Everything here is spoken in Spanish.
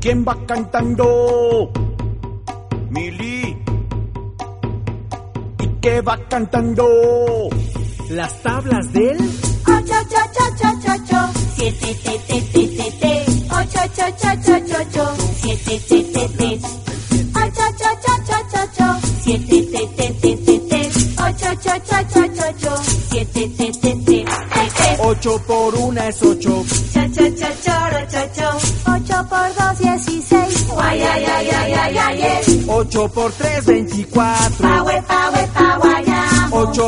¿Quién va cantando? Mili. ¿Y qué va cantando? Las tablas del 8, 7, 8, 7, 7, 8 por 1 es 8. 8 por 2, 16. 8 por 3, 24. 8